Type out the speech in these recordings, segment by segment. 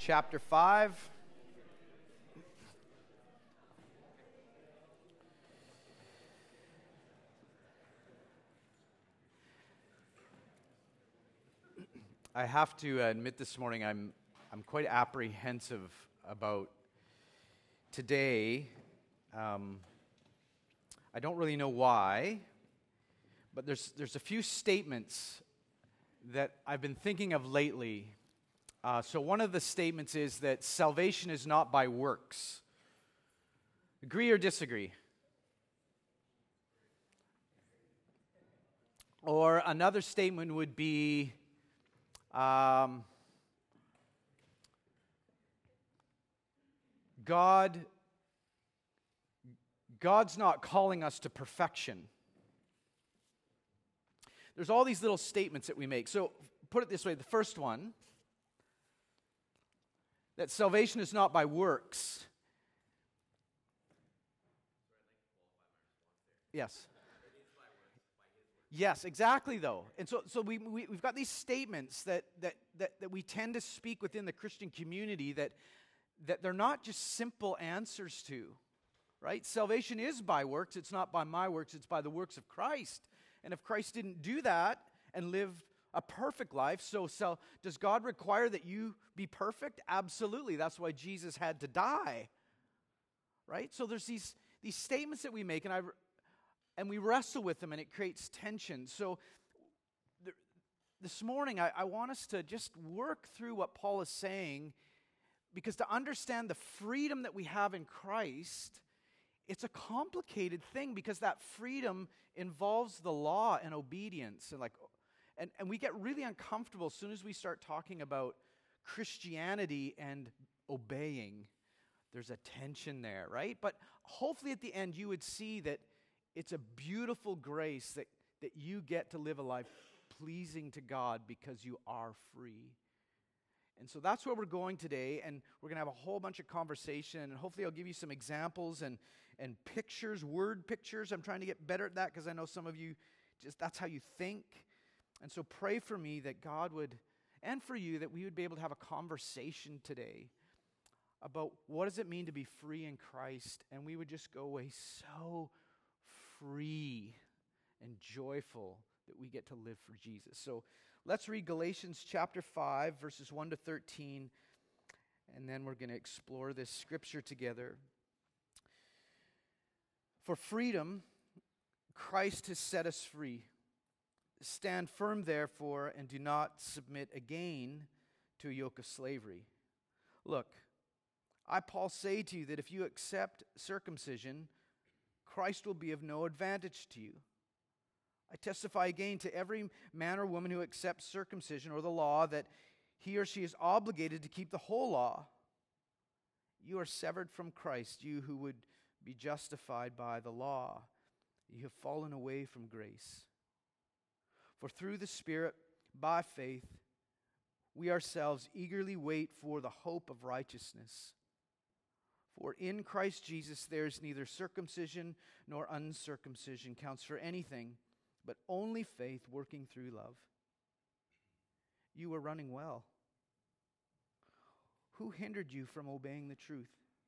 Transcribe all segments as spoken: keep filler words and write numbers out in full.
chapter five. I have to admit this morning I'm I'm quite apprehensive about today. Um, I don't really know why, but there's there's a few statements that I've been thinking of lately. Uh, so one of the statements is that salvation is not by works. Agree or disagree? Or another statement would be, um, God, God's not calling us to perfection. There's all these little statements that we make. So put it this way, the first one, that salvation is not by works. Yes. Yes, exactly, though. And so so we, we, we've got these statements that, that, that, that we tend to speak within the Christian community that, that they're not just simple answers to, right? Salvation is by works. It's not by my works. It's by the works of Christ. And if Christ didn't do that and live a perfect life, so, so does God require that you be perfect? Absolutely. That's why Jesus had to die, right? So there's these, these statements that we make, and I... And we wrestle with them, and it creates tension. So th- this morning, I, I want us to just work through what Paul is saying, because to understand the freedom that we have in Christ, it's a complicated thing, because that freedom involves the law and obedience. And, like, and, and we get really uncomfortable as soon as we start talking about Christianity and obeying. There's a tension there, right? But hopefully at the end, you would see that it's a beautiful grace that, that you get to live a life pleasing to God because you are free. And so that's where we're going today, and we're going to have a whole bunch of conversation, and hopefully I'll give you some examples and, and pictures, word pictures. I'm trying to get better at that because I know some of you, just that's how you think. And so pray for me that God would, and for you, that we would be able to have a conversation today about what does it mean to be free in Christ, and we would just go away so free and joyful that we get to live for Jesus. So let's read Galatians chapter five, verses one to thirteen, and then we're going to explore this scripture together. For freedom, Christ has set us free. Stand firm, therefore, and do not submit again to a yoke of slavery. Look, I, Paul, say to you that if you accept circumcision, Christ will be of no advantage to you. I testify again to every man or woman who accepts circumcision or the law that he or she is obligated to keep the whole law. You are severed from Christ, you who would be justified by the law. You have fallen away from grace. For through the Spirit, by faith, we ourselves eagerly wait for the hope of righteousness. For in Christ Jesus there is neither circumcision nor uncircumcision counts for anything, but only faith working through love. You are running well. Who hindered you from obeying the truth?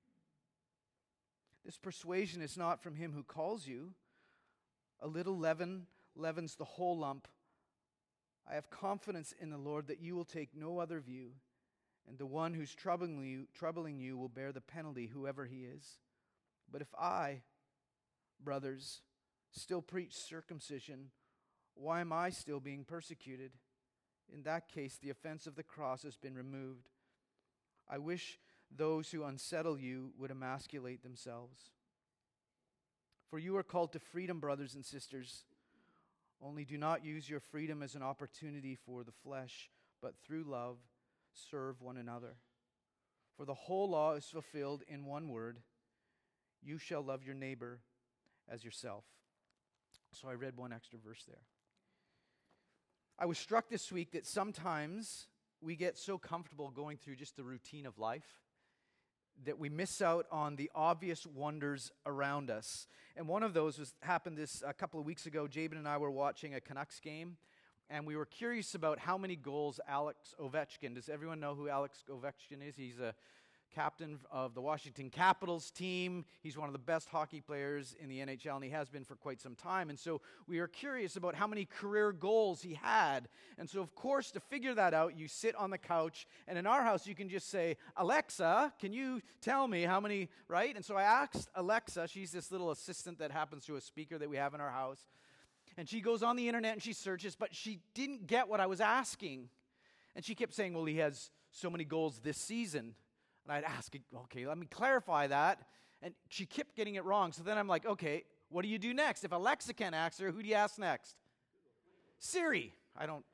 This persuasion is not from him who calls you. A little leaven leavens the whole lump. I have confidence in the Lord that you will take no other view, and the one who's troubling you, troubling you will bear the penalty, whoever he is. But if I, brothers, still preach circumcision, why am I still being persecuted? In that case, the offense of the cross has been removed. I wish those who unsettle you would emasculate themselves. For you are called to freedom, brothers and sisters. Only do not use your freedom as an opportunity for the flesh, but through love, serve one another. For the whole law is fulfilled in one word: you shall love your neighbor as yourself. So I read one extra verse there. I was struck this week that sometimes we get so comfortable going through just the routine of life that we miss out on the obvious wonders around us. And one of those was happened this a couple of weeks ago. Jabin and I were watching a Canucks game. And we were curious about how many goals Alex Ovechkin, does everyone know who Alex Ovechkin is? He's a captain of the Washington Capitals team. He's one of the best hockey players in the N H L, and he has been for quite some time. And so we are curious about how many career goals he had. And so, of course, to figure that out, you sit on the couch, and in our house, you can just say, Alexa, can you tell me how many, right? And so I asked Alexa, she's this little assistant that happens to a speaker that we have in our house, and she goes on the internet and she searches, but she didn't get what I was asking. And she kept saying, well, he has so many goals this season. And I'd ask, okay, let me clarify that. And she kept getting it wrong. So then I'm like, okay, what do you do next? If Alexa can't answer, who do you ask next? Siri. I don't.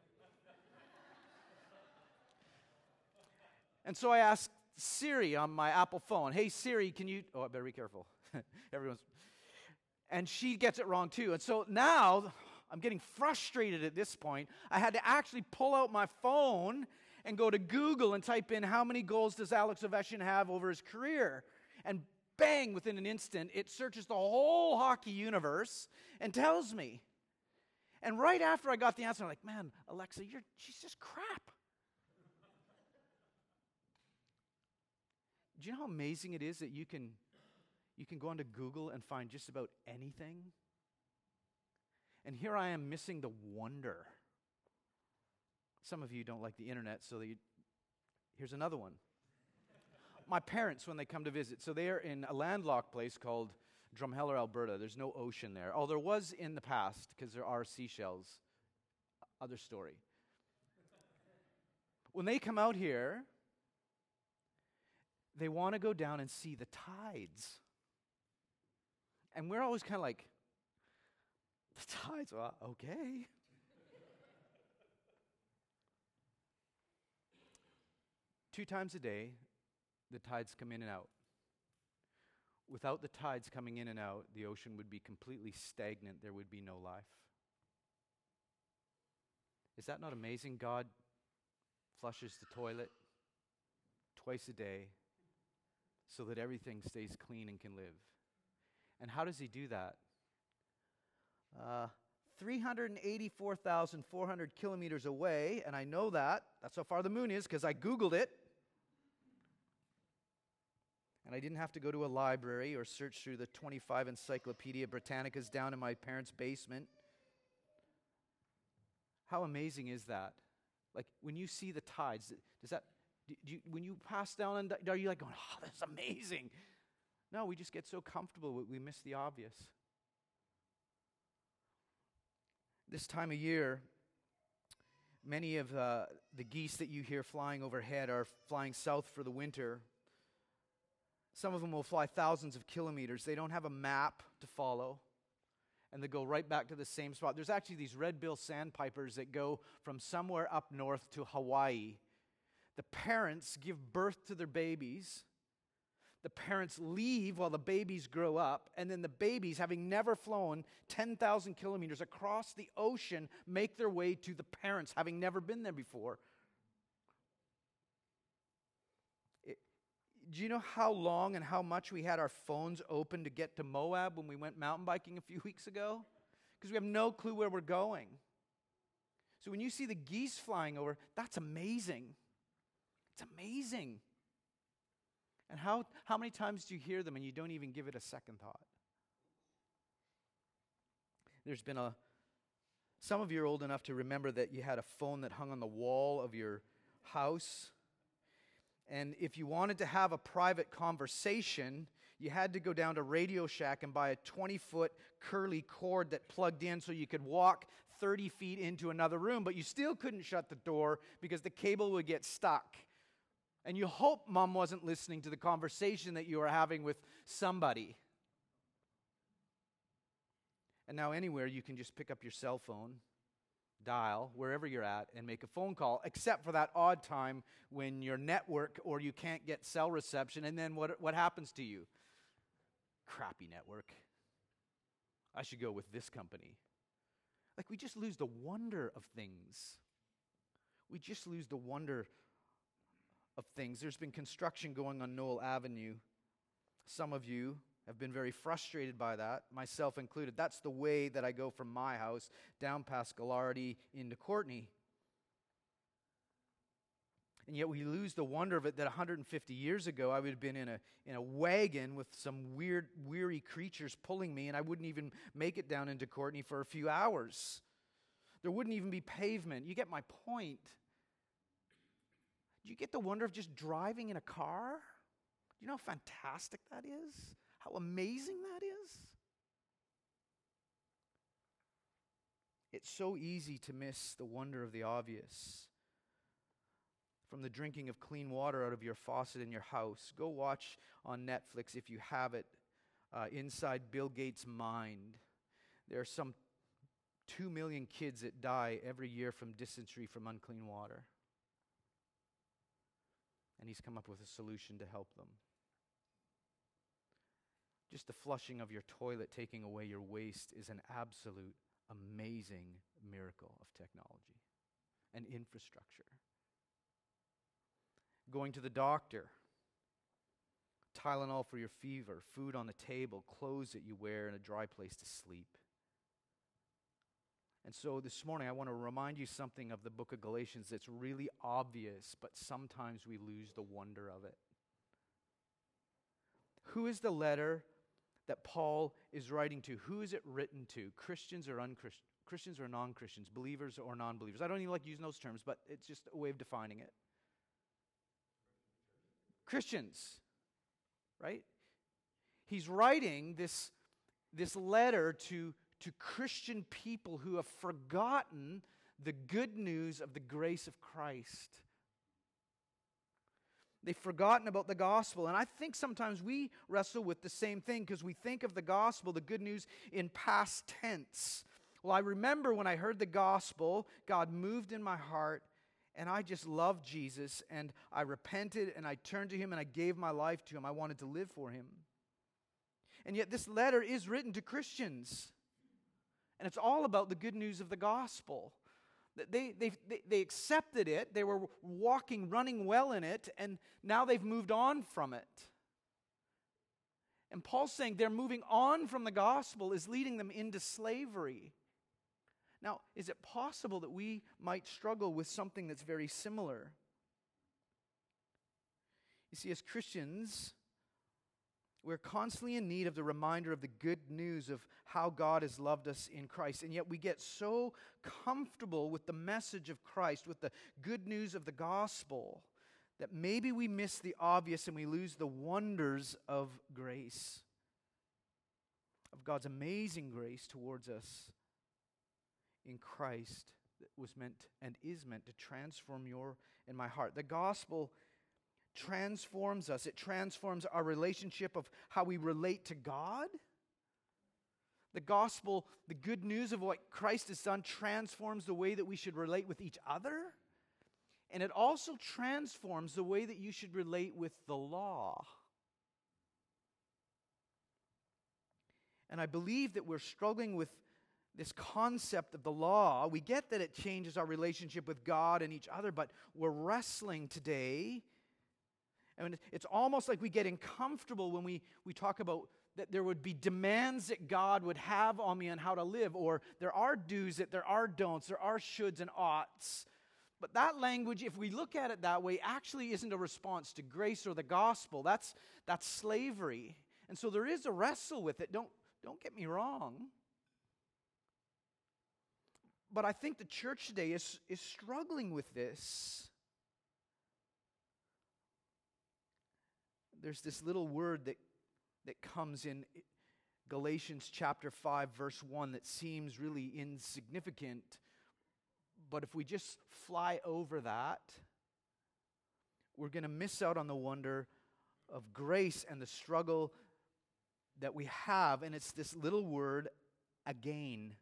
And so I asked Siri on my Apple phone, hey, Siri, can you, oh, I better be careful. Everyone's, and she gets it wrong too. And so now I'm getting frustrated at this point. I had to actually pull out my phone and go to Google and type in how many goals does Alex Ovechkin have over his career. And bang, within an instant, it searches the whole hockey universe and tells me. And right after I got the answer, I'm like, man, Alexa, you're, she's just crap. Do you know how amazing it is that you can, you can go onto Google and find just about anything? And here I am missing the wonder. Some of you don't like the internet, so you, here's another one. My parents, when they come to visit, so they are in a landlocked place called Drumheller, Alberta. There's no ocean there. Oh, there was in the past, because there are seashells. Other story. When they come out here, they want to go down and see the tides. And we're always kind of like, the tides, well, okay. Two times a day, the tides come in and out. Without the tides coming in and out, the ocean would be completely stagnant. There would be no life. Is that not amazing? God flushes the toilet twice a day so that everything stays clean and can live. And how does he do that? Uh, three hundred eighty-four thousand four hundred kilometers away, and I know that. That's how far the moon is because I Googled it. And I didn't have to go to a library or search through the twenty-five Encyclopedia Britannicas down in my parents' basement. How amazing is that? Like, when you see the tides, does that, do you, when you pass down, and are you like going, oh, that's amazing? No, we just get so comfortable, we miss the obvious. This time of year, many of uh, the geese that you hear flying overhead are flying south for the winter. Some of them will fly thousands of kilometers. They don't have a map to follow, and they go right back to the same spot. There's actually these red-billed sandpipers that go from somewhere up north to Hawaii. The parents give birth to their babies. The parents leave while the babies grow up, and then the babies, having never flown ten thousand kilometers across the ocean, make their way to the parents, having never been there before. It, do you know how long and how much we had our phones open to get to Moab when we went mountain biking a few weeks ago? Because we have no clue where we're going. So when you see the geese flying over, that's amazing. It's amazing. And how, how many times do you hear them and you don't even give it a second thought? There's been a, some of you are old enough to remember that you had a phone that hung on the wall of your house. And if you wanted to have a private conversation, you had to go down to Radio Shack and buy a twenty-foot curly cord that plugged in so you could walk thirty feet into another room, but you still couldn't shut the door because the cable would get stuck. And you hope mom wasn't listening to the conversation that you were having with somebody. And now anywhere you can just pick up your cell phone, dial wherever you're at, and make a phone call, except for that odd time when your network or you can't get cell reception, and then what, what happens to you? Crappy network. I should go with this company. Like, we just lose the wonder of things. We just lose the wonder of things. There's been construction going on Knoll Avenue. Some of you I've been very frustrated by that, myself included. That's the way that I go from my house down past Gallardi into Courtenay. And yet we lose the wonder of it that one hundred fifty years ago I would have been in a in a wagon with some weird, weary creatures pulling me, and I wouldn't even make it down into Courtenay for a few hours. There wouldn't even be pavement. You get my point. Do you get the wonder of just driving in a car? Do you know how fantastic that is? How amazing that is? It's so easy to miss the wonder of the obvious. From the drinking of clean water out of your faucet in your house. Go watch on Netflix, if you have it, uh, Inside Bill Gates' Mind. There are some two million kids that die every year from dysentery from unclean water. And he's come up with a solution to help them. Just the flushing of your toilet, taking away your waste, is an absolute amazing miracle of technology and infrastructure. Going to the doctor, Tylenol for your fever, food on the table, clothes that you wear, and a dry place to sleep. And so this morning I want to remind you something of the book of Galatians that's really obvious, but sometimes we lose the wonder of it. Who is the letter that Paul is writing to? Who is it written to? Christians or unchristians? Christians or non-Christians? Believers or non-believers? I don't even like using those terms, but it's just a way of defining it. Christians, right? He's writing this, this letter to, to Christian people who have forgotten the good news of the grace of Christ. They've forgotten about the gospel. And I think sometimes we wrestle with the same thing because we think of the gospel, the good news, in past tense. Well, I remember when I heard the gospel, God moved in my heart, and I just loved Jesus, and I repented, and I turned to Him, and I gave my life to Him. I wanted to live for Him. And yet this letter is written to Christians, and it's all about the good news of the gospel. They, they, they, they accepted it, they were walking, running well in it, and now they've moved on from it. And Paul's saying they're moving on from the gospel is leading them into slavery. Now, is it possible that we might struggle with something that's very similar? You see, as Christians, we're constantly in need of the reminder of the good news of how God has loved us in Christ. And yet we get so comfortable with the message of Christ, with the good news of the gospel, that maybe we miss the obvious and we lose the wonders of grace, of God's amazing grace towards us in Christ that was meant and is meant to transform your and my heart. The gospel transforms us. It transforms our relationship of how we relate to God. The gospel, the good news of what Christ has done, transforms the way that we should relate with each other. And it also transforms the way that you should relate with the law. And I believe that we're struggling with this concept of the law. We get that it changes our relationship with God and each other, but we're wrestling today. I mean, it's almost like we get uncomfortable when we, we talk about that there would be demands that God would have on me on how to live, or there are do's, that there are don'ts, there are shoulds and oughts. But that language, if we look at it that way, actually isn't a response to grace or the gospel. That's, that's slavery. And so there is a wrestle with it. Don't, don't get me wrong. But I think the church today is, is struggling with this. There's this little word that, that comes in Galatians chapter five, verse one, that seems really insignificant. But if we just fly over that, we're going to miss out on the wonder of grace and the struggle that we have. And it's this little word, again.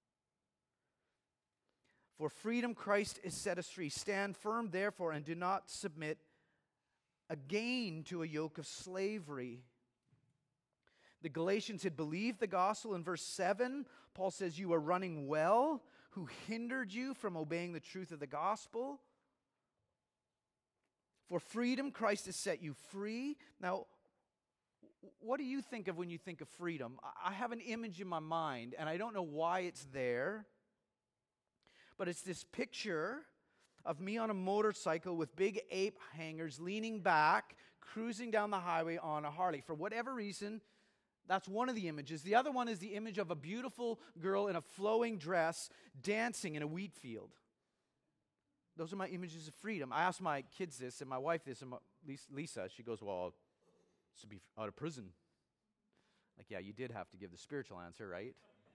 For freedom Christ has set us free. Stand firm, therefore, and do not submit again to a yoke of slavery. The Galatians had believed the gospel. In verse seven, Paul says, you are running well. Who hindered you from obeying the truth of the gospel? For freedom Christ has set you free. Now, what do you think of when you think of freedom? I have an image in my mind, and I don't know why it's there, but it's this picture of me on a motorcycle with big ape hangers leaning back, cruising down the highway on a Harley. For whatever reason, that's one of the images. The other one is the image of a beautiful girl in a flowing dress dancing in a wheat field. Those are my images of freedom. I asked my kids this and my wife this, and my, Lisa, she goes, well, it's to be out of prison. Like, yeah, you did have to give the spiritual answer, right?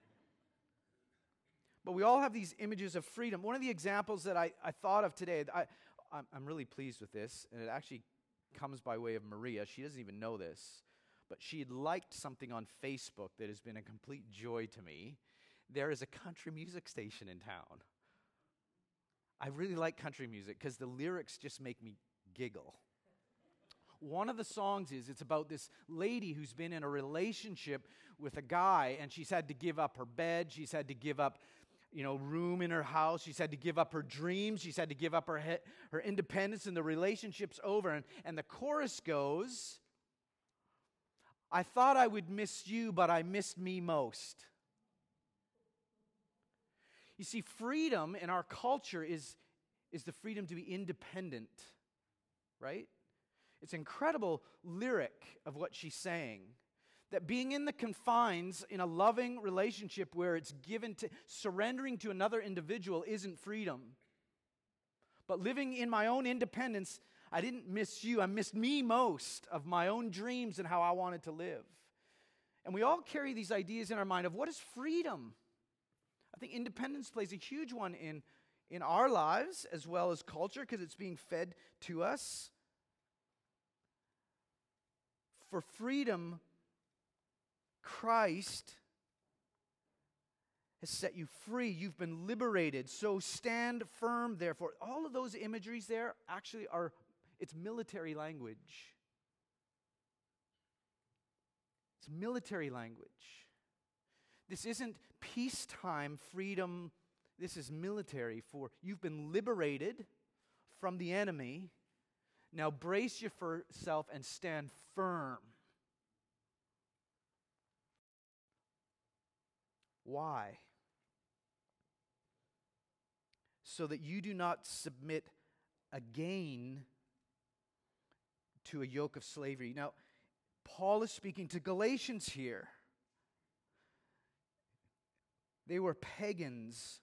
But we all have these images of freedom. One of the examples that I, I thought of today, I, I'm, I'm really pleased with this, and it actually comes by way of Maria. She doesn't even know this, but she had liked something on Facebook that has been a complete joy to me. There is a country music station in town. I really like country music because the lyrics just make me giggle. One of the songs is, it's about this lady who's been in a relationship with a guy, and she's had to give up her bed, she's had to give up, you know, room in her house, she's had to give up her dreams, she's had to give up her he- her independence, and the relationship's over. And, and the chorus goes, I thought I would miss you, but I missed me most. You see, freedom in our culture is, is the freedom to be independent, right? It's an incredible lyric of what she's saying. That being in the confines in a loving relationship where it's given to, surrendering to another individual isn't freedom. But living in my own independence, I didn't miss you, I missed me most of my own dreams and how I wanted to live. And we all carry these ideas in our mind of what is freedom? I think independence plays a huge one in, in our lives as well as culture because it's being fed to us. For freedom, Christ has set you free. You've been liberated. So stand firm, therefore. All of those imageries there actually are, it's military language. It's military language. This isn't peacetime freedom. This is military. For you've been liberated from the enemy. Now brace yourself and stand firm. Why? So that you do not submit again to a yoke of slavery. Now, Paul is speaking to Galatians here. They were pagans.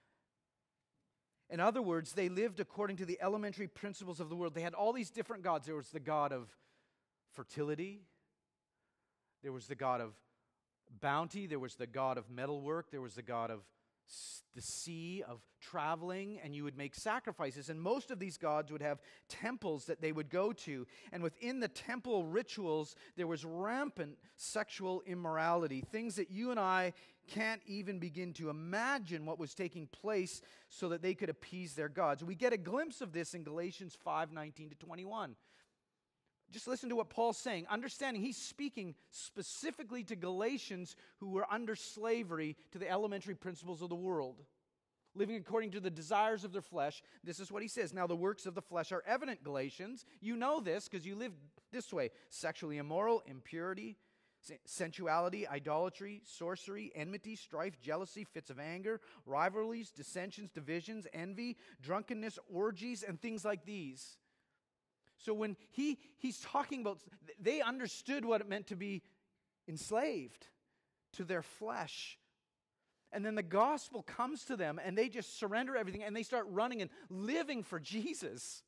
In other words, they lived according to the elementary principles of the world. They had all these different gods. There was the god of fertility. There was the god of bounty. There was the god of metalwork. There was the god of the sea, of traveling, and you would make sacrifices. And most of these gods would have temples that they would go to. And within the temple rituals, there was rampant sexual immorality, things that you and I can't even begin to imagine what was taking place so that they could appease their gods. We get a glimpse of this in Galatians five nineteen to twenty-one. Just listen to what Paul's saying, understanding he's speaking specifically to Galatians who were under slavery to the elementary principles of the world, living according to the desires of their flesh. This is what he says. Now the works of the flesh are evident, Galatians. You know this because you live this way. Sexually immoral, impurity, sensuality, idolatry, sorcery, enmity, strife, jealousy, fits of anger, rivalries, dissensions, divisions, envy, drunkenness, orgies, and things like these. So when he he's talking about, they understood what it meant to be enslaved to their flesh. And then the gospel comes to them and they just surrender everything and they start running and living for Jesus.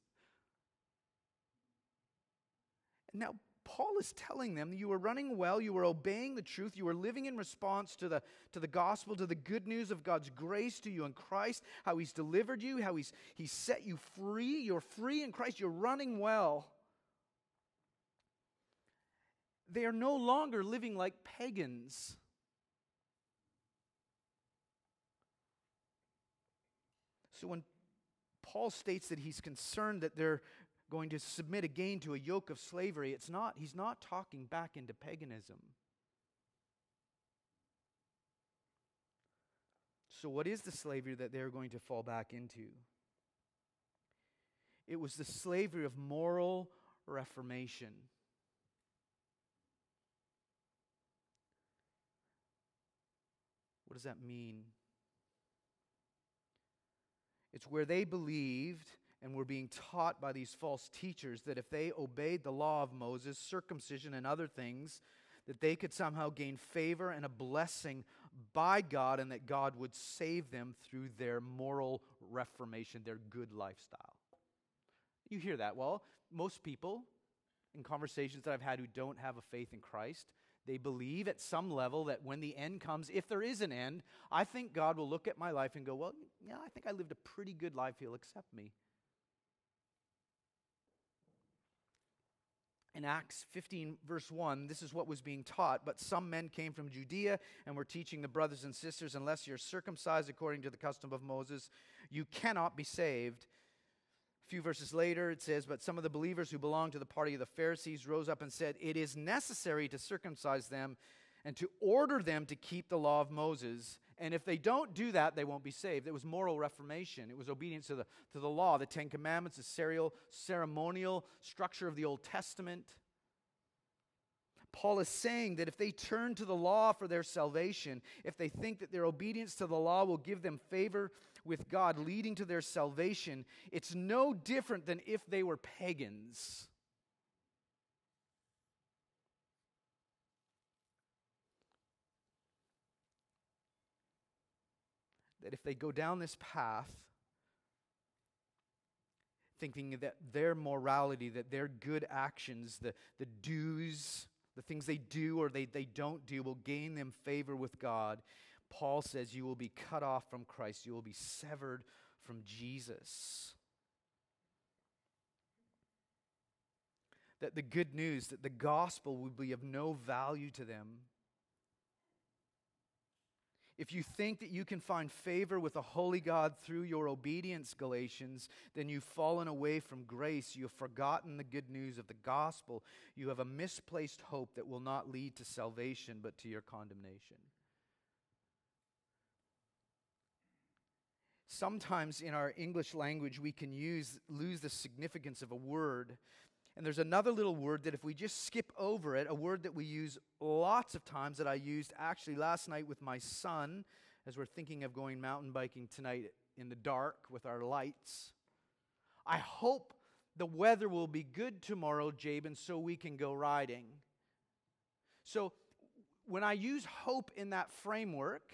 And now Paul is telling them you were running well, you were obeying the truth, you were living in response to the, to the gospel, to the good news of God's grace to you in Christ, how he's delivered you, how he's, he's set you free. You're free in Christ, you're running well. They are no longer living like pagans. So when Paul states that he's concerned that they're going to submit again to a yoke of slavery, it's not, he's not talking back into paganism. So what is the slavery that they're going to fall back into? It was the slavery of moral reformation. What does that mean? It's where they believed and were being taught by these false teachers that if they obeyed the law of Moses, circumcision and other things, that they could somehow gain favor and a blessing by God, and that God would save them through their moral reformation, their good lifestyle. You hear that. Well, most people in conversations that I've had who don't have a faith in Christ, they believe at some level that when the end comes, if there is an end, I think God will look at my life and go, well, yeah, I think I lived a pretty good life. He'll accept me. In Acts fifteen, verse one, this is what was being taught. But some men came from Judea and were teaching the brothers and sisters, unless you're circumcised according to the custom of Moses, you cannot be saved. A few verses later, it says, but some of the believers who belonged to the party of the Pharisees rose up and said, it is necessary to circumcise them and to order them to keep the law of Moses. And if they don't do that, they won't be saved. It was moral reformation. It was obedience to the, to the law, the Ten Commandments, the serial, ceremonial structure of the Old Testament. Paul is saying that if they turn to the law for their salvation, if they think that their obedience to the law will give them favor with God, leading to their salvation, it's no different than if they were pagans. That if they go down this path, thinking that their morality, that their good actions, the, the do's, the things they do or they, they don't do will gain them favor with God, Paul says you will be cut off from Christ. You will be severed from Jesus. That the good news, that the gospel will be of no value to them. If you think that you can find favor with a holy God through your obedience, Galatians, then you've fallen away from grace. You have forgotten the good news of the gospel. You have a misplaced hope that will not lead to salvation, but to your condemnation. Sometimes in our English language, we can use lose the significance of a word. And there's another little word that if we just skip over it, a word that we use lots of times that I used actually last night with my son as we're thinking of going mountain biking tonight in the dark with our lights. I hope the weather will be good tomorrow, Jabin, so we can go riding. So when I use hope in that framework,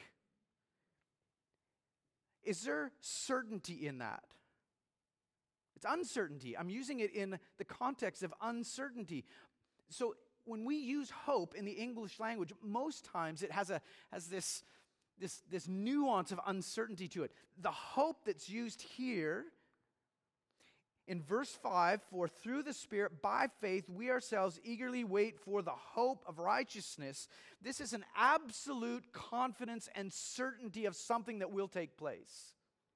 is there certainty in that? It's uncertainty. I'm using it in the context of uncertainty. So when we use hope in the English language, most times it has a has this, this, this nuance of uncertainty to it. The hope that's used here in verse five, for through the Spirit, by faith, we ourselves eagerly wait for the hope of righteousness. This is an absolute confidence and certainty of something that will take place.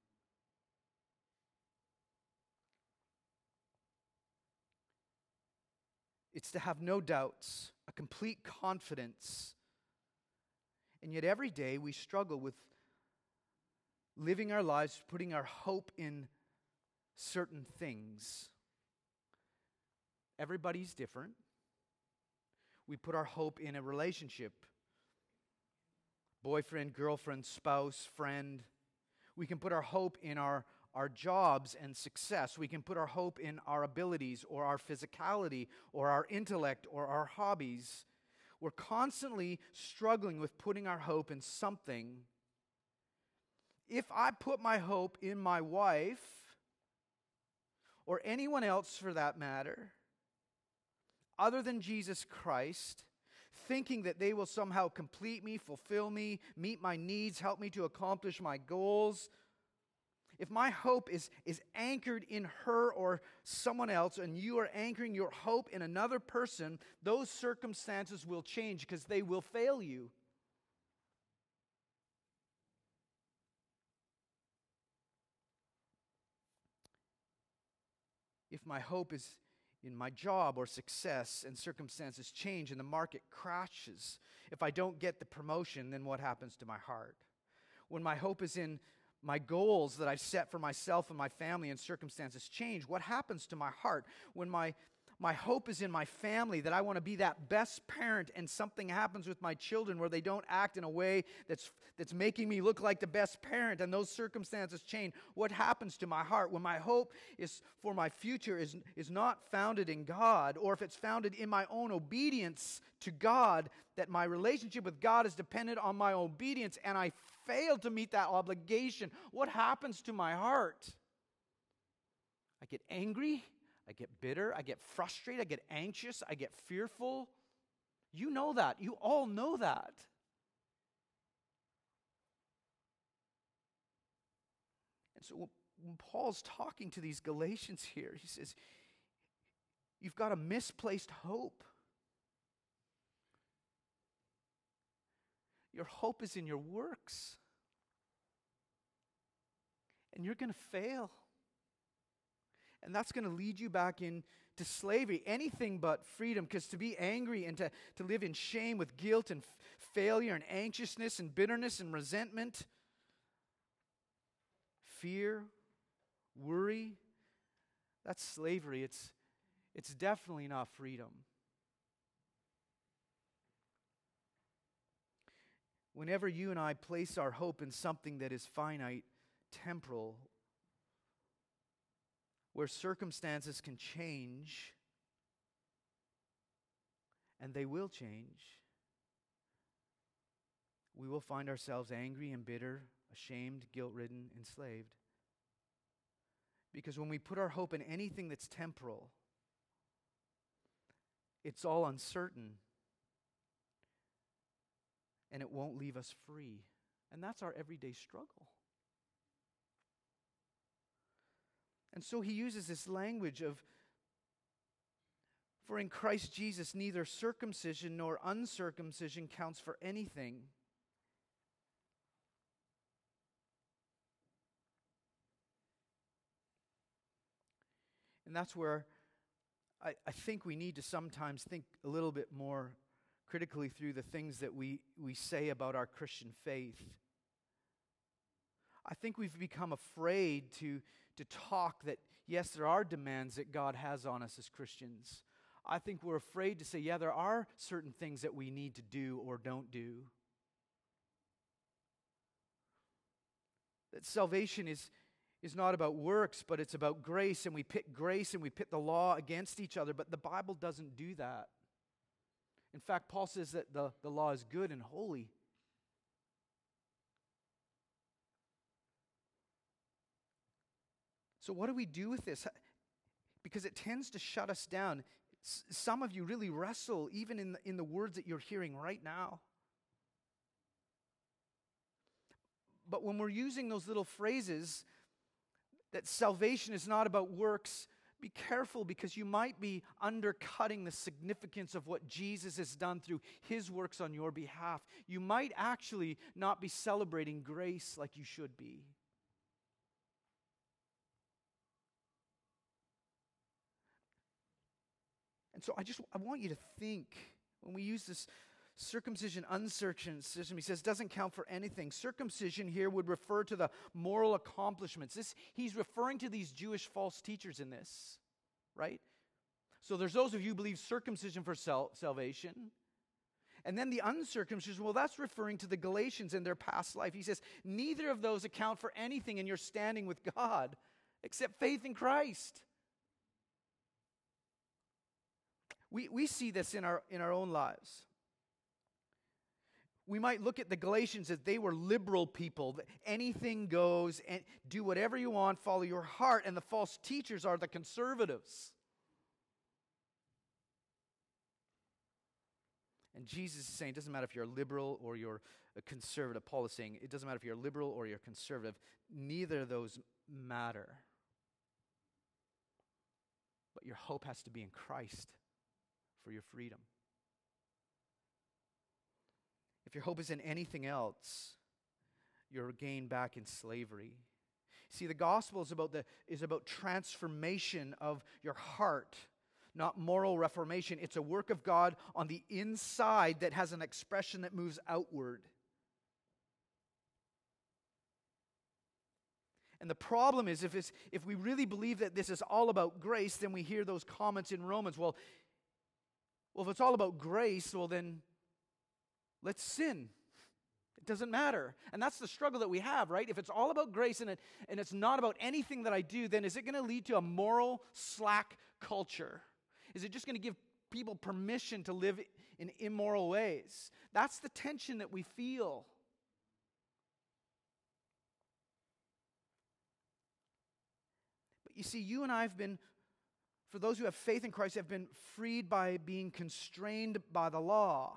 It's to have no doubts, a complete confidence. And yet every day we struggle with living our lives, putting our hope in certain things. Everybody's different. We put our hope in a relationship. Boyfriend, girlfriend, spouse, friend. We can put our hope in our our jobs and success. We can put our hope in our abilities or our physicality or our intellect or our hobbies. We're constantly struggling with putting our hope in something. If I put my hope in my wife, or anyone else for that matter, other than Jesus Christ, thinking that they will somehow complete me, fulfill me, meet my needs, help me to accomplish my goals, if my hope is, is anchored in her or someone else, and you are anchoring your hope in another person, those circumstances will change because they will fail you. If my hope is in my job or success and circumstances change and the market crashes, if I don't get the promotion, then what happens to my heart? When my hope is in my goals that I've set for myself and my family and circumstances change, what happens to my heart? When my My hope is in my family, that I want to be that best parent, and something happens with my children where they don't act in a way that's, that's making me look like the best parent, and those circumstances change. What happens to my heart when my hope is for my future is, is not founded in God, or if it's founded in my own obedience to God, that my relationship with God is dependent on my obedience, and I fail to meet that obligation? What happens to my heart? I get angry. I get bitter, I get frustrated, I get anxious, I get fearful. You know that. You all know that. And so when Paul's talking to these Galatians here, he says, you've got a misplaced hope. Your hope is in your works. And you're going to fail. And that's going to lead you back into slavery, anything but freedom, because to be angry and to, to live in shame with guilt and f- failure and anxiousness and bitterness and resentment, fear, worry, that's slavery. It's, it's definitely not freedom. Whenever you and I place our hope in something that is finite, temporal, where circumstances can change, and they will change, we will find ourselves angry and bitter, ashamed, guilt-ridden, enslaved. Because when we put our hope in anything that's temporal, it's all uncertain, and it won't leave us free. And that's our everyday struggle. And so he uses this language of, for in Christ Jesus neither circumcision nor uncircumcision counts for anything. And that's where I, I think we need to sometimes think a little bit more critically through the things that we, we say about our Christian faith. I think we've become afraid to to talk that, yes, there are demands that God has on us as Christians. I think we're afraid to say, yeah, there are certain things that we need to do or don't do. That salvation is, is not about works, but it's about grace, and we pit grace and we pit the law against each other, but the Bible doesn't do that. In fact, Paul says that the, the law is good and holy. So what do we do with this? Because it tends to shut us down. S- some of you really wrestle even in the, in the words that you're hearing right now. But when we're using those little phrases that salvation is not about works, be careful, because you might be undercutting the significance of what Jesus has done through his works on your behalf. You might actually not be celebrating grace like you should be. And so I just I want you to think, when we use this circumcision, uncircumcision, he says, doesn't count for anything. Circumcision here would refer to the moral accomplishments. This, he's referring to these Jewish false teachers in this, right? So there's those of you who believe circumcision for sal- salvation. And then the uncircumcision, well, that's referring to the Galatians and their past life. He says, neither of those account for anything in your standing with God except faith in Christ. We, we see this in our, in our own lives. We might look at the Galatians as they were liberal people. Anything goes, and do whatever you want, follow your heart. And the false teachers are the conservatives. And Jesus is saying it doesn't matter if you're a liberal or you're a conservative. Paul is saying it doesn't matter if you're a liberal or you're conservative. Neither of those matter. But your hope has to be in Christ for your freedom. If your hope is in anything else, you're again back in slavery. See, the gospel is about the is about transformation of your heart, not moral reformation. It's a work of God on the inside that has an expression that moves outward. And the problem is, if, it's, if we really believe that this is all about grace, then we hear those comments in Romans, well, well, if it's all about grace, well then, let's sin. It doesn't matter. And that's the struggle that we have, right? If it's all about grace and, it, and it's not about anything that I do, then is it going to lead to a moral slack culture? Is it just going to give people permission to live in immoral ways? That's the tension that we feel. But you see, you and I have been, for those who have faith in Christ, have been freed by being constrained by the law.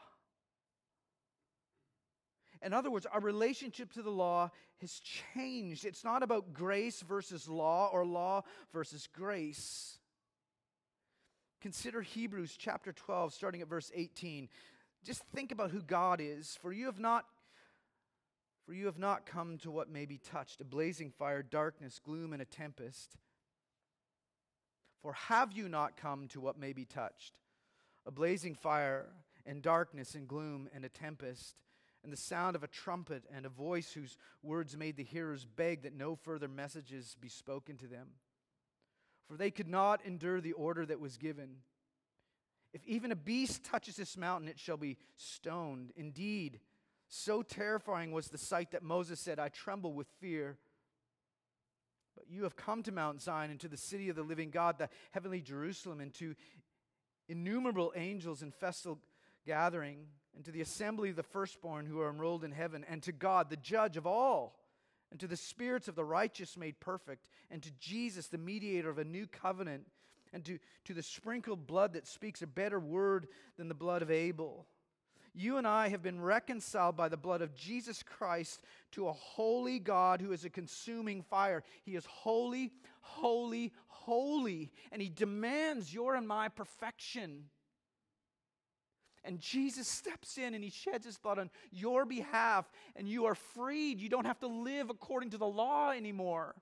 In other words, our relationship to the law has changed. It's not about grace versus law or law versus grace. Consider Hebrews chapter twelve, starting at verse eighteen. Just think about who God is. For you have not, for you have not come to what may be touched, a blazing fire, darkness, gloom, and a tempest. For have you not come to what may be touched, a blazing fire, and darkness, and gloom, and a tempest, and the sound of a trumpet, and a voice whose words made the hearers beg that no further messages be spoken to them? For they could not endure the order that was given. If even a beast touches this mountain, it shall be stoned. Indeed, so terrifying was the sight that Moses said, I tremble with fear. But you have come to Mount Zion and to the city of the living God, the heavenly Jerusalem, and to innumerable angels in festal gathering, and to the assembly of the firstborn who are enrolled in heaven, and to God, the judge of all, and to the spirits of the righteous made perfect, and to Jesus, the mediator of a new covenant, and to, to the sprinkled blood that speaks a better word than the blood of Abel. You and I have been reconciled by the blood of Jesus Christ to a holy God who is a consuming fire. He is holy, holy, holy, and He demands your and my perfection. And Jesus steps in and He sheds His blood on your behalf, and you are freed. You don't have to live according to the law anymore.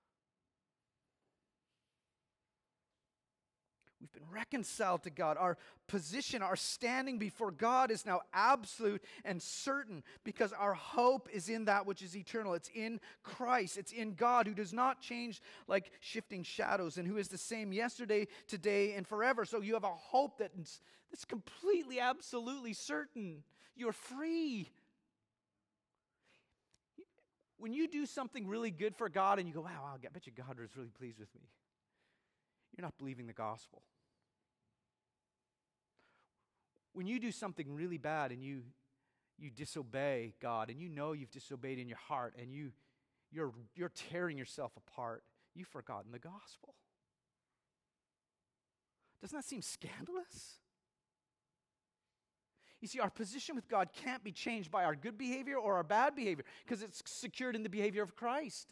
We've been reconciled to God. Our position, our standing before God is now absolute and certain because our hope is in that which is eternal. It's in Christ. It's in God who does not change like shifting shadows and who is the same yesterday, today, and forever. So you have a hope that that's completely, absolutely certain. You're free. When you do something really good for God and you go, wow, I bet you God was really pleased with me, you're not believing the gospel. When you do something really bad and you you disobey God and you know you've disobeyed in your heart and you you're you're tearing yourself apart, you've forgotten the gospel. Doesn't that seem scandalous? You see, our position with God can't be changed by our good behavior or our bad behavior because it's secured in the behavior of Christ.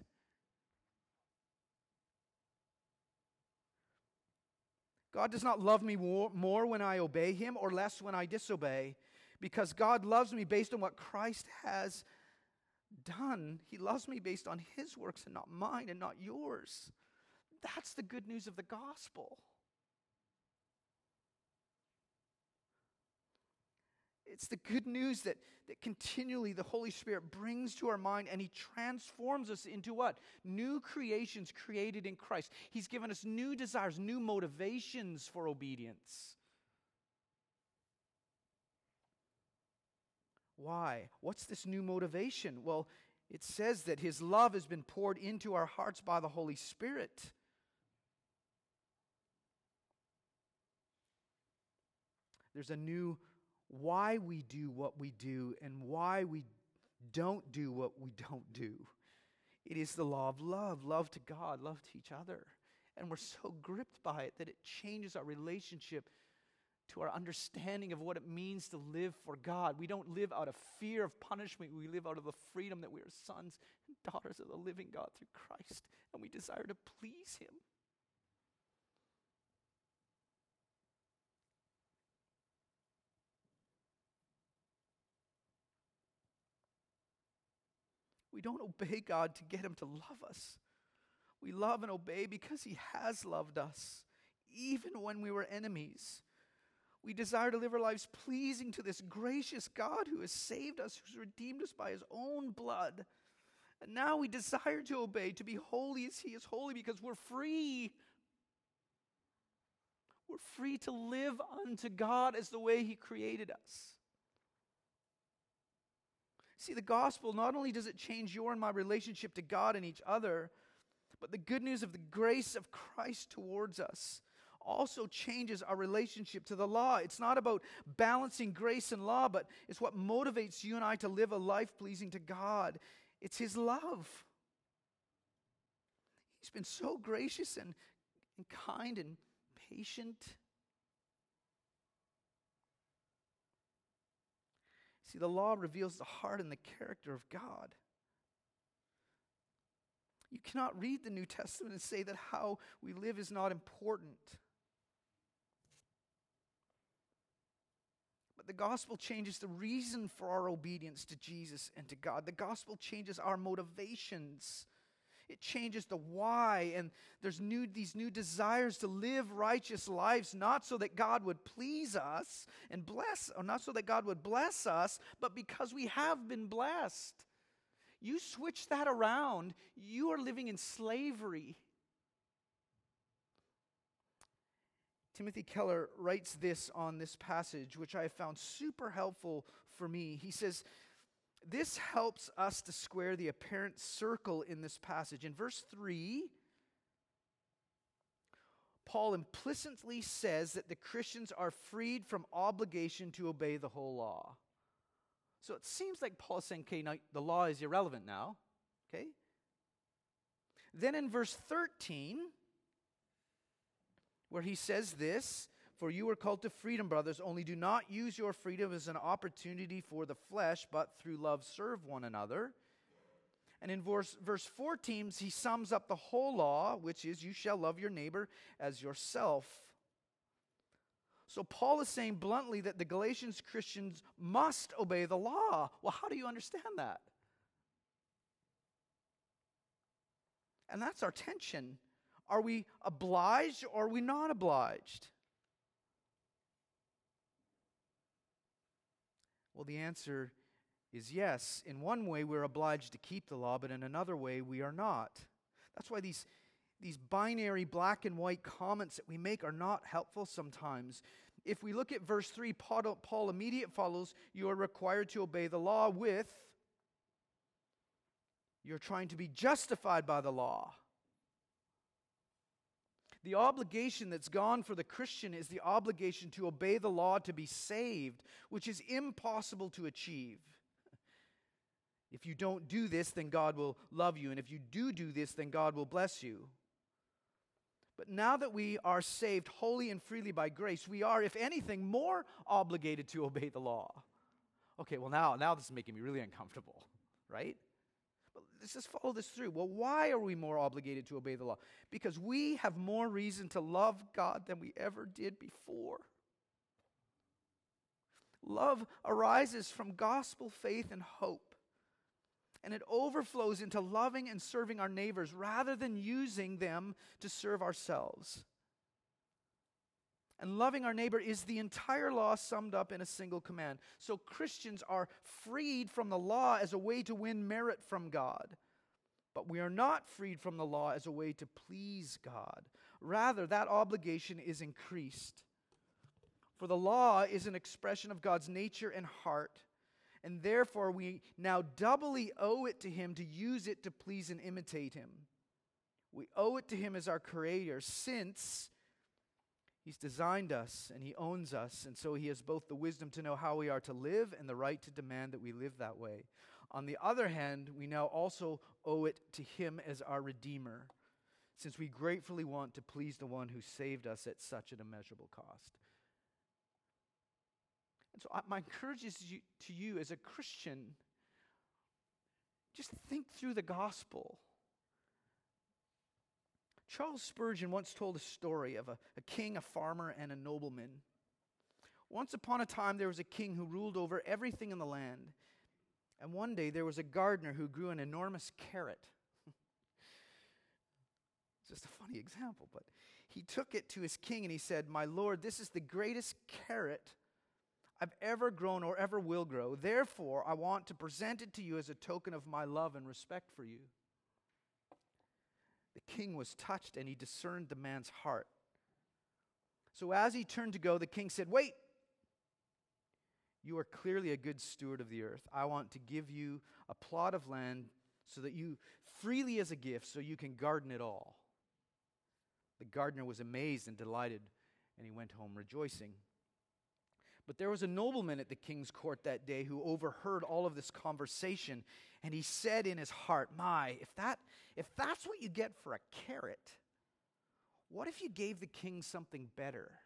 God does not love me more, more when I obey Him or less when I disobey, because God loves me based on what Christ has done. He loves me based on His works and not mine and not yours. That's the good news of the gospel. It's the good news that, that continually the Holy Spirit brings to our mind, and He transforms us into what? New creations created in Christ. He's given us new desires, new motivations for obedience. Why? What's this new motivation? Well, it says that His love has been poured into our hearts by the Holy Spirit. There's a new why we do what we do and why we don't do what we don't do. It is the law of love, love to God, love to each other. And we're so gripped by it that it changes our relationship to our understanding of what it means to live for God. We don't live out of fear of punishment. We live out of the freedom that we are sons and daughters of the living God through Christ, and we desire to please Him. We don't obey God to get Him to love us. We love and obey because He has loved us, even when we were enemies. We desire to live our lives pleasing to this gracious God who has saved us, who's redeemed us by His own blood. And now we desire to obey, to be holy as he is holy, because we're free. We're free to live unto God as the way he created us. See, the gospel, not only does it change your and my relationship to God and each other, but the good news of the grace of Christ towards us also changes our relationship to the law. It's not about balancing grace and law, but it's what motivates you and I to live a life pleasing to God. It's his love. He's been so gracious and, and kind and patient. See, the law reveals the heart and the character of God. You cannot read the New Testament and say that how we live is not important. But the gospel changes the reason for our obedience to Jesus and to God. The gospel changes our motivations. It changes the why, and there's new these new desires to live righteous lives, not so that God would please us and bless, or not so that God would bless us, but because we have been blessed. You switch that around, you are living in slavery. Timothy Keller writes this on this passage, which I have found super helpful for me. He says, this helps us to square the apparent circle in this passage. In verse three, Paul implicitly says that the Christians are freed from obligation to obey the whole law. So it seems like Paul is saying, okay, now the law is irrelevant now. Okay? Then in verse thirteen, where he says this, for you are called to freedom, brothers, only do not use your freedom as an opportunity for the flesh, but through love serve one another. And in verse, verse fourteen, he sums up the whole law, which is, you shall love your neighbor as yourself. So Paul is saying bluntly that the Galatians Christians must obey the law. Well, how do you understand that? And that's our tension. Are we obliged or are we not obliged? Well, the answer is yes. In one way, we're obliged to keep the law, but in another way, we are not. That's why these, these binary black and white comments that we make are not helpful sometimes. If we look at verse three, Paul, Paul immediately follows, you are required to obey the law with, you're trying to be justified by the law. The obligation that's gone for the Christian is the obligation to obey the law to be saved, which is impossible to achieve. If you don't do this, then God will love you. And if you do do this, then God will bless you. But now that we are saved wholly and freely by grace, we are, if anything, more obligated to obey the law. Okay, well now, now this is making me really uncomfortable, right? But let's just follow this through. Well, why are we more obligated to obey the law? Because we have more reason to love God than we ever did before. Love arises from gospel faith and hope. And it overflows into loving and serving our neighbors rather than using them to serve ourselves. And loving our neighbor is the entire law summed up in a single command. So Christians are freed from the law as a way to win merit from God. But we are not freed from the law as a way to please God. Rather, that obligation is increased. For the law is an expression of God's nature and heart. And therefore, we now doubly owe it to him to use it to please and imitate him. We owe it to him as our creator, since he's designed us and he owns us. And so he has both the wisdom to know how we are to live and the right to demand that we live that way. On the other hand, we now also owe it to him as our Redeemer, since we gratefully want to please the one who saved us at such an immeasurable cost. And so my encouragement is you, to you as a Christian, just think through the gospel. Charles Spurgeon once told a story of a, a king, a farmer, and a nobleman. Once upon a time, there was a king who ruled over everything in the land. And one day, there was a gardener who grew an enormous carrot. It's just a funny example, but he took it to his king and he said, "My lord, this is the greatest carrot I've ever grown or ever will grow. Therefore, I want to present it to you as a token of my love and respect for you." The king was touched, and he discerned the man's heart. So as he turned to go, the king said, "Wait! You are clearly a good steward of the earth. I want to give you a plot of land so that you, freely as a gift, so you can garden it all." The gardener was amazed and delighted, and he went home rejoicing. But there was a nobleman at the king's court that day who overheard all of this conversation, and he said in his heart, "My, if that if that's what you get for a carrot, what if you gave the king something better?"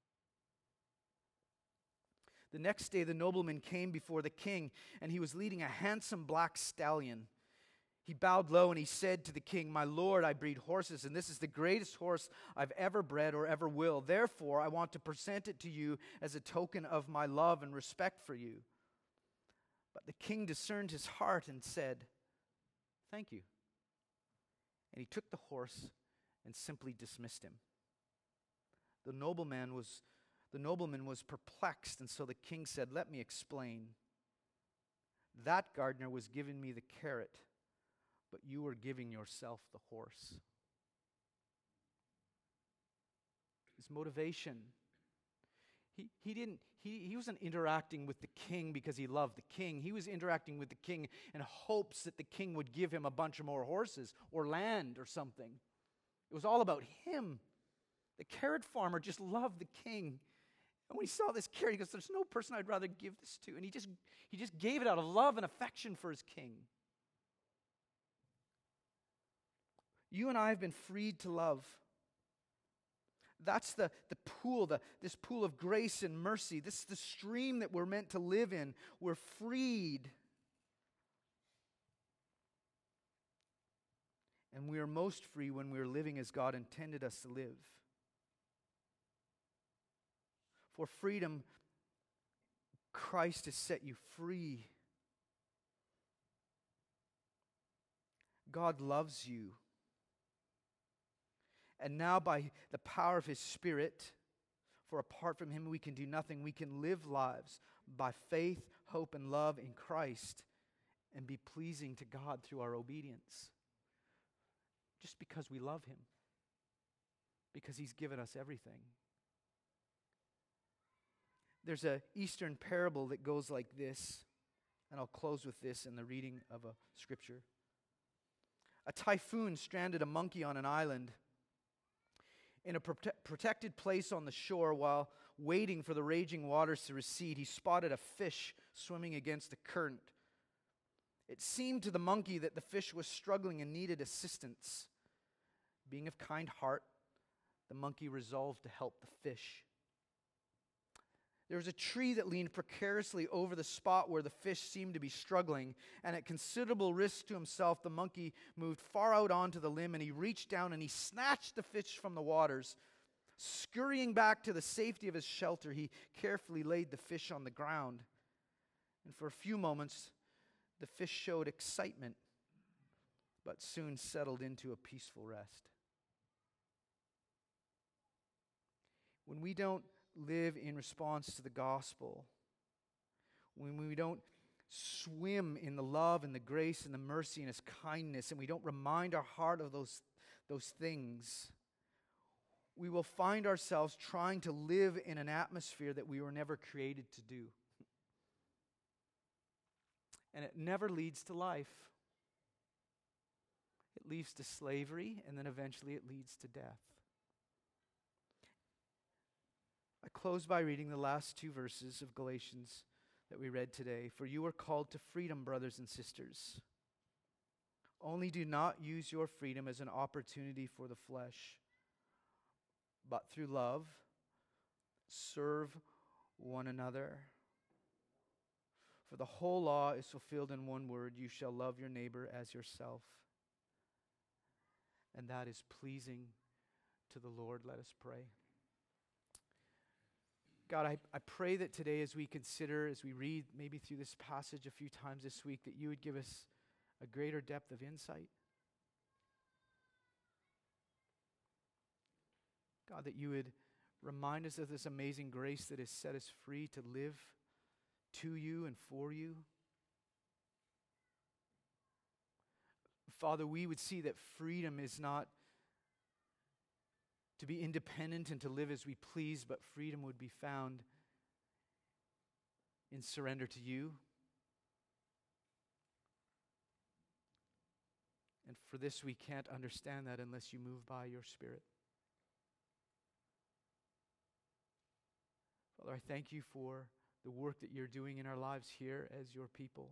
The next day the nobleman came before the king, and he was leading a handsome black stallion. He bowed low and he said to the king, "My lord, I breed horses, and this is the greatest horse I've ever bred or ever will. Therefore, I want to present it to you as a token of my love and respect for you." But the king discerned his heart and said, "Thank you." And he took the horse and simply dismissed him. The nobleman was the nobleman was perplexed, and so the king said, "Let me explain. That gardener was giving me the carrot, but you were giving yourself the horse." His motivation. He, he didn't he, he wasn't interacting with the king because he loved the king. He was interacting with the king in hopes that the king would give him a bunch of more horses or land or something. It was all about him. The carrot farmer just loved the king. And when he saw this carrot, he goes, "There's no person I'd rather give this to." And he just he just gave it out of love and affection for his king. You and I have been freed to love. That's the, the pool, the, this pool of grace and mercy. This is the stream that we're meant to live in. We're freed. And we are most free when we are living as God intended us to live. For freedom, Christ has set you free. God loves you. And now by the power of His Spirit, for apart from Him we can do nothing, we can live lives by faith, hope, and love in Christ and be pleasing to God through our obedience. Just because we love Him. Because He's given us everything. There's an Eastern parable that goes like this, and I'll close with this in the reading of a scripture. A typhoon stranded a monkey on an island in a prote- protected place on the shore. While waiting for the raging waters to recede, he spotted a fish swimming against the current. It seemed to the monkey that the fish was struggling and needed assistance. Being of kind heart, the monkey resolved to help the fish. There was a tree that leaned precariously over the spot where the fish seemed to be struggling, and at considerable risk to himself, the monkey moved far out onto the limb, and he reached down and he snatched the fish from the waters. Scurrying back to the safety of his shelter, he carefully laid the fish on the ground. And for a few moments, the fish showed excitement, but soon settled into a peaceful rest. When we don't live in response to the gospel, when we don't swim in the love and the grace and the mercy and His kindness, and we don't remind our heart of those, those things, we will find ourselves trying to live in an atmosphere that we were never created to do. And it never leads to life. It leads to slavery, and then eventually it leads to death. I close by reading the last two verses of Galatians that we read today. For you are called to freedom, brothers and sisters. Only do not use your freedom as an opportunity for the flesh, but through love, serve one another. For the whole law is fulfilled in one word: you shall love your neighbor as yourself. And that is pleasing to the Lord. Let us pray. God, I, I pray that today as we consider, as we read maybe through this passage a few times this week, that you would give us a greater depth of insight. God, that you would remind us of this amazing grace that has set us free to live to you and for you. Father, we would see that freedom is not to be independent and to live as we please, but freedom would be found in surrender to you. And for this, we can't understand that unless you move by your Spirit. Father, I thank you for the work that you're doing in our lives here as your people.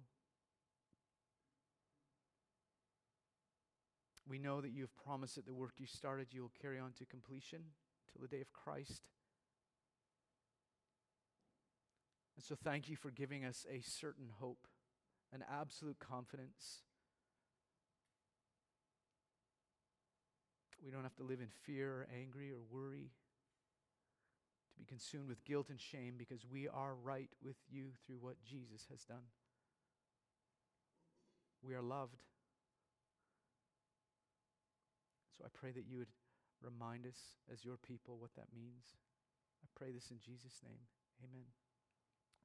We know that you have promised that the work you started, you will carry on to completion till the day of Christ. And so thank you for giving us a certain hope, an absolute confidence. We don't have to live in fear or angry or worry, to be consumed with guilt and shame, because we are right with you through what Jesus has done. We are loved. So I pray that you would remind us as your people what that means. I pray this in Jesus' name. Amen.